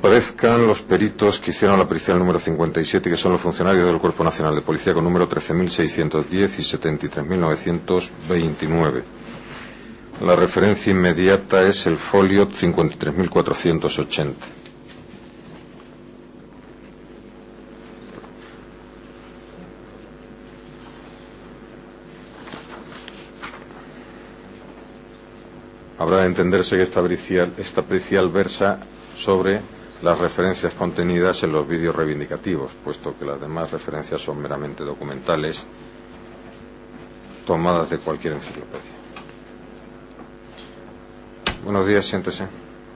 comparezcan los peritos que hicieron la pericial número 57, que son los funcionarios del Cuerpo Nacional de Policía, con número 13.610 y 73.929. La referencia inmediata es el folio 53.480. Habrá de entenderse que esta pericial versa sobre las referencias contenidas en los vídeos reivindicativos, puesto que las demás referencias son meramente documentales, tomadas de cualquier enciclopedia. Buenos días, siéntese.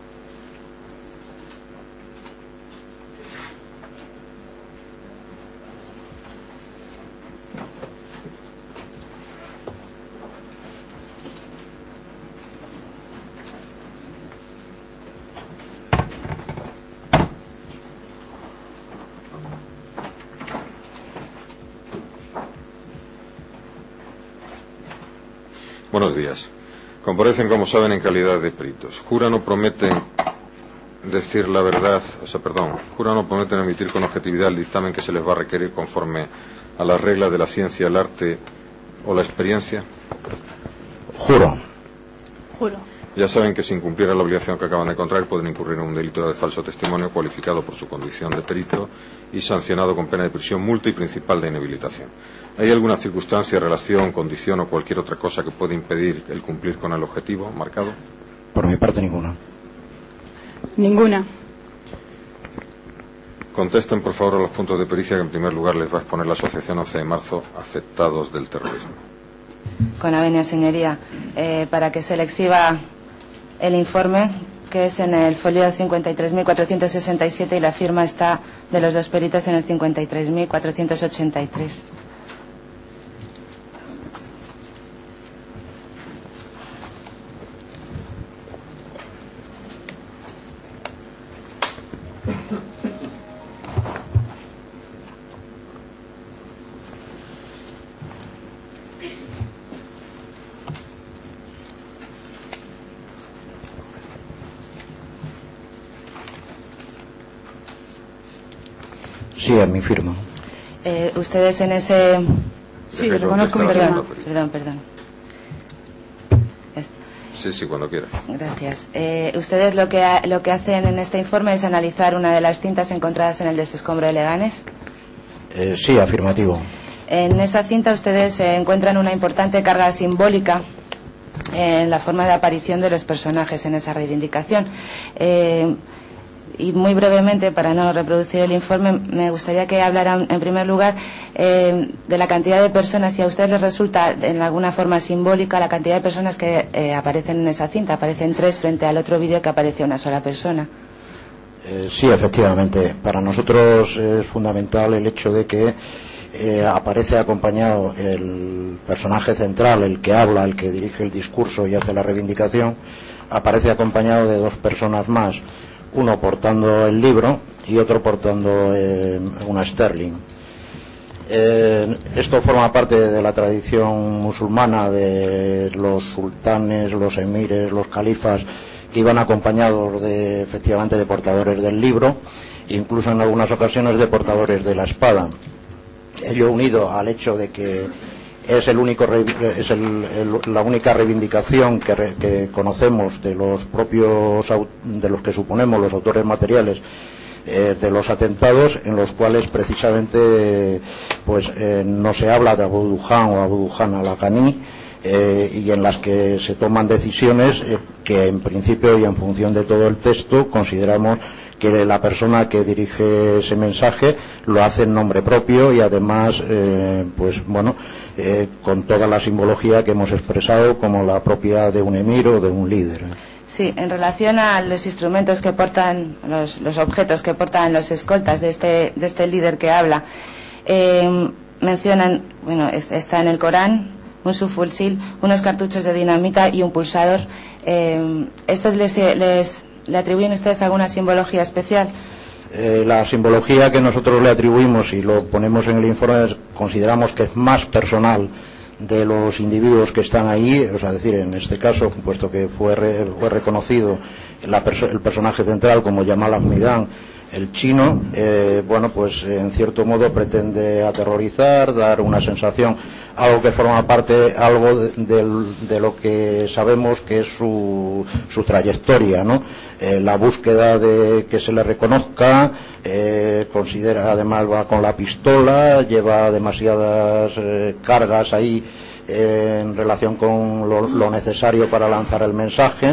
Buenos días. Comparecen, como saben, en calidad de peritos. Juran o prometen decir la verdad, juran o prometen emitir con objetividad el dictamen que se les va a requerir conforme a las reglas de la ciencia, el arte o la experiencia. Juro. Juro. Ya saben que si incumpliera la obligación que acaban de contraer pueden incurrir en un delito de falso testimonio cualificado por su condición de perito y sancionado con pena de prisión, multa y principal de inhabilitación. ¿Hay alguna circunstancia, relación, condición o cualquier otra cosa que pueda impedir el cumplir con el objetivo marcado? Por mi parte, ninguna. Ninguna. Contesten, por favor, a los puntos de pericia que en primer lugar les va a exponer la Asociación 11 de Marzo Afectados del Terrorismo. Con la venia, señoría, para que se le exhiba el informe, que es en el folio 53.467 y la firma está de los dos peritos en el 53.483. Sí, a mi firma. Ustedes en ese... Sí, reconozco mi firma. Perdón. Sí, cuando quiera. Gracias. ¿Ustedes lo que hacen en este informe es analizar una de las cintas encontradas en el desescombro de Leganés? Sí, afirmativo. En esa cinta ustedes encuentran una importante carga simbólica en la forma de aparición de los personajes en esa reivindicación. Y muy brevemente, para no reproducir el informe, me gustaría que hablaran en primer lugar de la cantidad de personas, si a ustedes les resulta en alguna forma simbólica la cantidad de personas que aparecen en esa cinta. Aparecen 3 frente al otro vídeo que aparece una sola persona. Sí, efectivamente. Para nosotros es fundamental el hecho de que aparece acompañado el personaje central, el que habla, el que dirige el discurso y hace la reivindicación, aparece acompañado de 2 personas más, uno portando el libro y otro portando una Sterling. Esto forma parte de la tradición musulmana de los sultanes, los emires, los califas, que iban acompañados efectivamente de portadores del libro, incluso en algunas ocasiones de portadores de la espada. Ello unido al hecho de que es la única reivindicación que conocemos de los que suponemos los autores materiales de los atentados, en los cuales precisamente no se habla de Abu Dujan o Abu Dujan al-Ghani, y en las que se toman decisiones que en principio y en función de todo el texto consideramos que la persona que dirige ese mensaje lo hace en nombre propio y además con toda la simbología que hemos expresado como la propia de un emir o de un líder. Sí, en relación a los instrumentos que portan, los objetos que portan los escoltas de este líder que habla, mencionan, está en el Corán, un subfusil, unos cartuchos de dinamita y un pulsador. ¿Estos le atribuyen ustedes alguna simbología especial? La simbología que nosotros le atribuimos y lo ponemos en el informe, consideramos que es más personal de los individuos que están ahí, o sea, es decir, en este caso, puesto que fue reconocido el personaje central como Yamal Ahmedán, el chino, bueno, pues en cierto modo pretende aterrorizar, dar una sensación, algo que forma parte, algo de lo que sabemos que es su trayectoria, ¿no? La búsqueda de que se le reconozca, considera, además va con la pistola, lleva demasiadas cargas ahí en relación con lo necesario para lanzar el mensaje.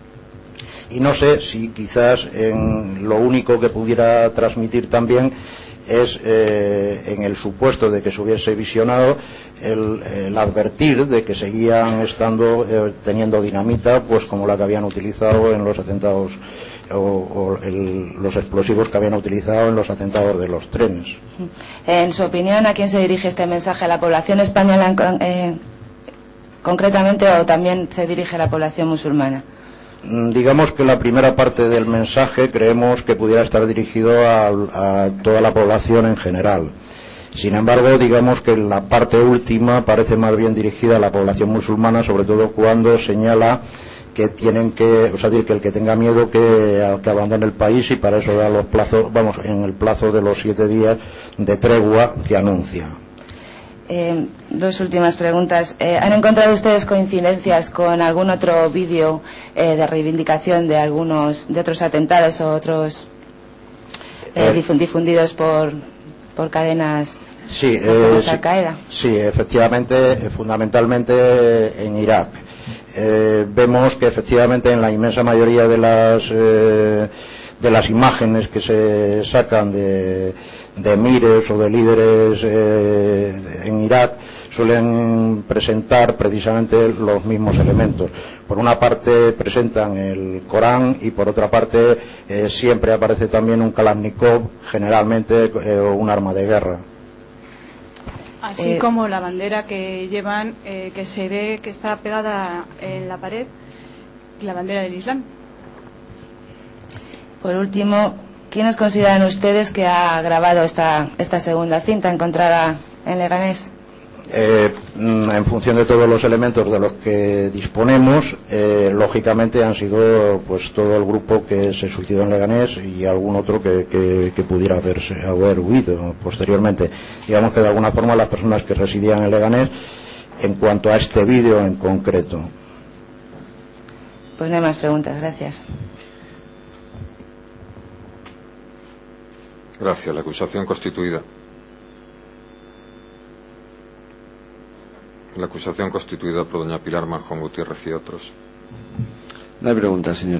Y no sé si quizás lo único que pudiera transmitir también es, en el supuesto de que se hubiese visionado, el advertir de que seguían teniendo dinamita, pues como la que habían utilizado en los atentados los explosivos que habían utilizado en los atentados de los trenes. En su opinión, ¿a quién se dirige este mensaje? ¿A la población española concretamente o también se dirige a la población musulmana? Digamos que la primera parte del mensaje creemos que pudiera estar dirigido a toda la población en general. Sin embargo, digamos que la parte última parece más bien dirigida a la población musulmana, sobre todo cuando señala que tienen que, o sea, decir, que el que tenga miedo que abandone el país, y para eso da los plazos, vamos, en el plazo de los 7 días de tregua que anuncia. Dos últimas preguntas. ¿Han encontrado ustedes coincidencias con algún otro vídeo de reivindicación de otros atentados o otros difundidos por cadenas como Al-Qaeda? Sí, efectivamente, fundamentalmente en Irak. Vemos que efectivamente en la inmensa mayoría de las imágenes que se sacan de emires o de líderes en Irak suelen presentar precisamente los mismos elementos. Por una parte presentan el Corán y por otra parte siempre aparece también un Kalashnikov, generalmente un arma de guerra. Así como la bandera que llevan, que se ve que está pegada en la pared, la bandera del Islam. Por último, ¿quiénes consideran ustedes que ha grabado esta segunda cinta encontrada en Leganés? En función de todos los elementos de los que disponemos, lógicamente han sido pues todo el grupo que se suicidó en Leganés y algún otro que pudiera haber huido posteriormente. Digamos que de alguna forma las personas que residían en Leganés, en cuanto a este vídeo en concreto. Pues no hay más preguntas, gracias. Gracias. La acusación constituida. La acusación constituida por doña Pilar Manjón Gutiérrez y otros. No hay pregunta, señor.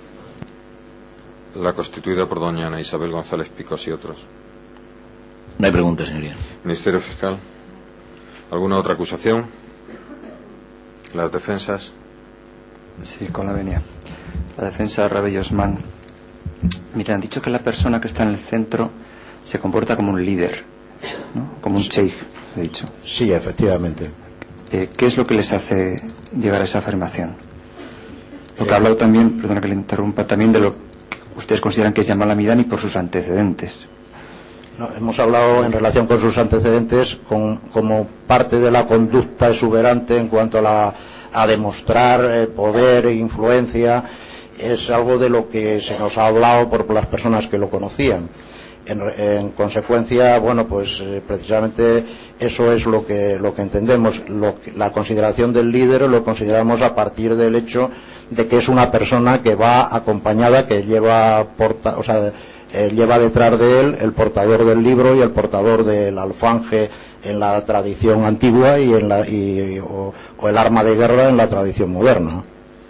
La constituida por doña Ana Isabel González Picos y otros. No hay pregunta, señoría. Ministerio Fiscal. ¿Alguna otra acusación? Las defensas. Sí, con la venia. La defensa de Rabello Osman. Mira, han dicho que la persona que está en el centro se comporta como un líder, ¿no? Como un sheikh, he dicho. Sí, efectivamente. ¿Qué es lo que les hace llegar a esa afirmación? Porque ha hablado también, perdona que le interrumpa, también de lo que ustedes consideran que es Yamal Ahmedán y por sus antecedentes. No, hemos hablado en relación con sus antecedentes como parte de la conducta exuberante en cuanto a demostrar poder e influencia. Es algo de lo que se nos ha hablado por las personas que lo conocían. En consecuencia, bueno, pues precisamente eso es lo que entendemos. La consideración del líder lo consideramos a partir del hecho de que es una persona que va acompañada, que lleva detrás de él el portador del libro y el portador del alfanje en la tradición antigua o el arma de guerra en la tradición moderna.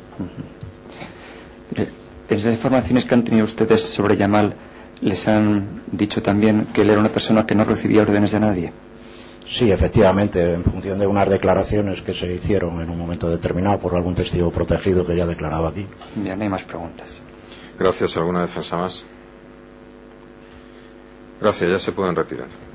En esas informaciones que han tenido ustedes sobre Yamal, ¿les han dicho también que él era una persona que no recibía órdenes de nadie? Sí, efectivamente, en función de unas declaraciones que se hicieron en un momento determinado por algún testigo protegido que ya declaraba aquí. Bien, no hay más preguntas. Gracias. ¿Alguna defensa más? Gracias, ya se pueden retirar.